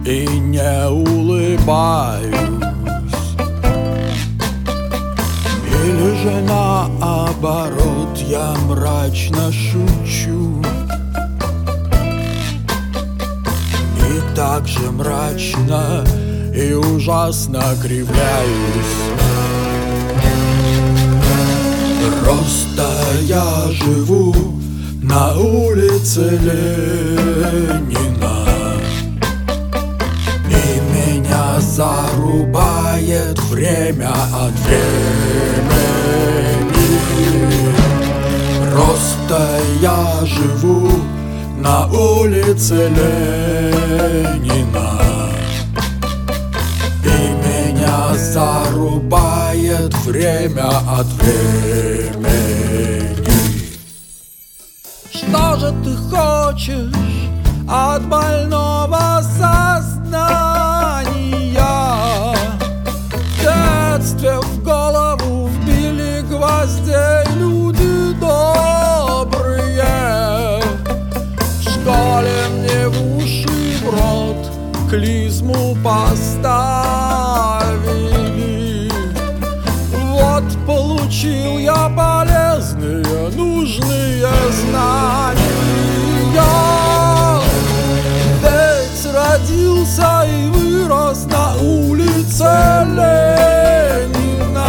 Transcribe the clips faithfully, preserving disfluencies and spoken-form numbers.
и не улыбаюсь. Или же наоборот, я мрачно шучу и так же мрачно и ужасно кривляюсь. Просто я живу на улице Ленина, и меня зарубает время от времени. Просто я живу на улице Ленина, и меня зарубает время от времени. Что же ты хочешь от больного сознания? В детстве в голову вбили гвоздей люди добрые. В школе мне в уши и в рот клизму поставили. Вот получил я полезные, нужные знания. Ведь родился и вырос на улице Ленина,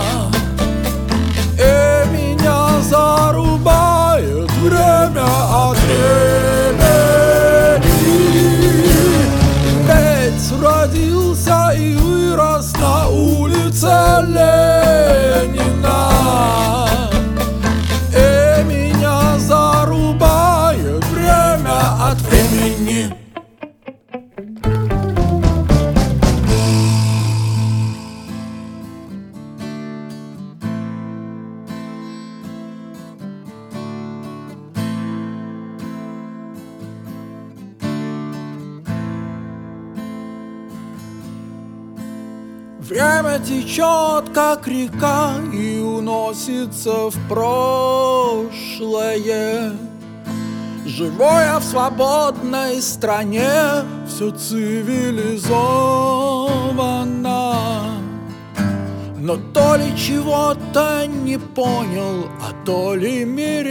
и меня зарубает время от времени. Ведь родился и вырос на улице Ленина, и меня зарубает время от времени. Время течет, как река, и уносится в прошлое. Живу я в свободной стране, все цивилизовано. Но то ли чего-то не понял, а то ли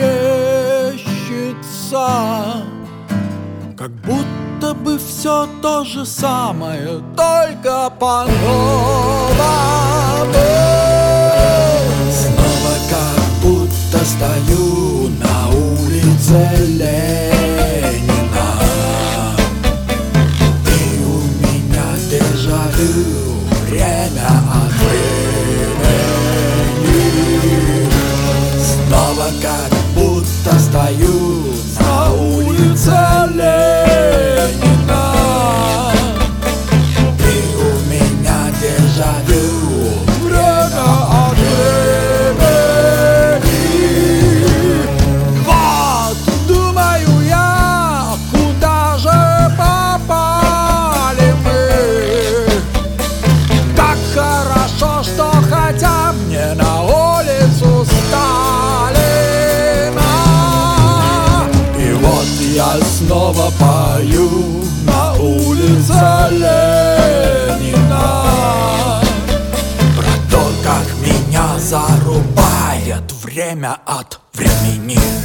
мерещится, как будто бы все то же самое, только по-новому. Снова как будто стою на улице Ленина, и у меня дежавю, время от времени. Снова как будто стою на улице Ленина, и у меня дежавю, время от времени. Вот, думаю я, куда же попали мы. Как хорошо, что хотя мне на улицу Сталина. Я снова пою на улице Ленина про то, как меня зарубает время от времени.